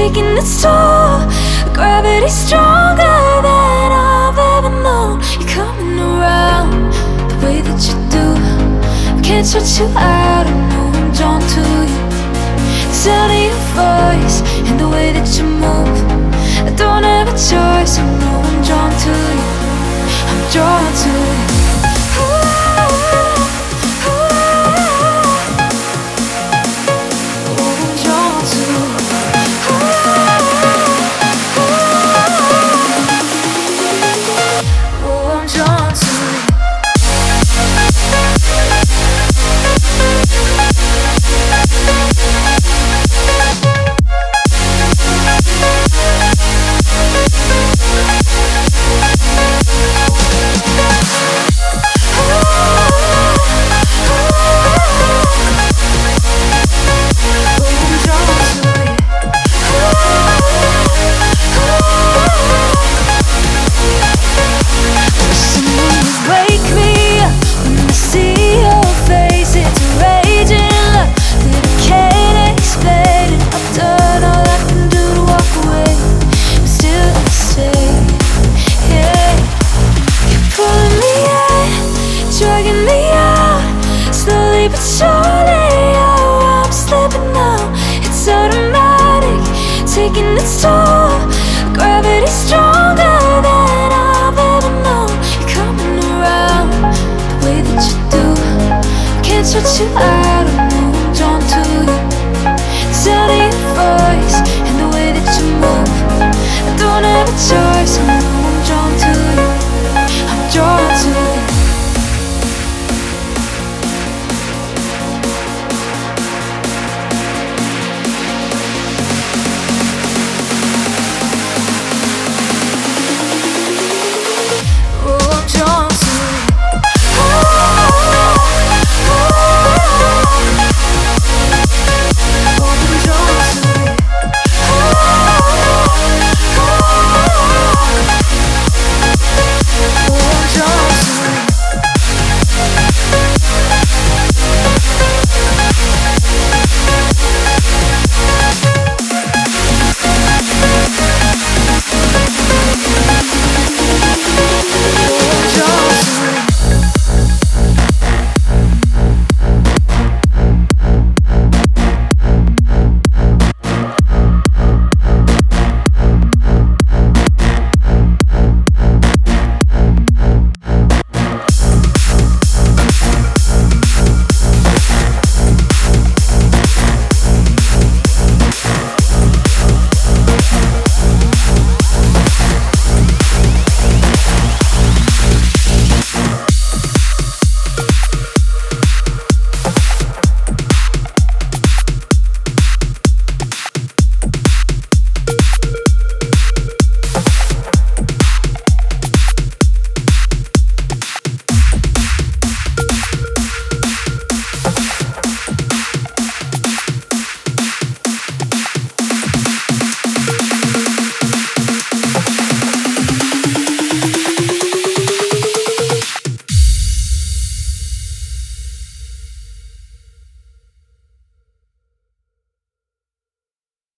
taking its toll. Gravity's stronger than I've ever known. You're coming around the way that you do. I can't shut you out, I know I'm drawn to you. The sound of your voice and the way that you move. I don't have a choice, I know I'm drawn to you. I'm drawn to you. Dragging me out, slowly but surely. Oh, I'm slipping now. It's automatic, taking its toll. Gravity's stronger than I've ever known. You're coming around the way that you do. Can't shut you out.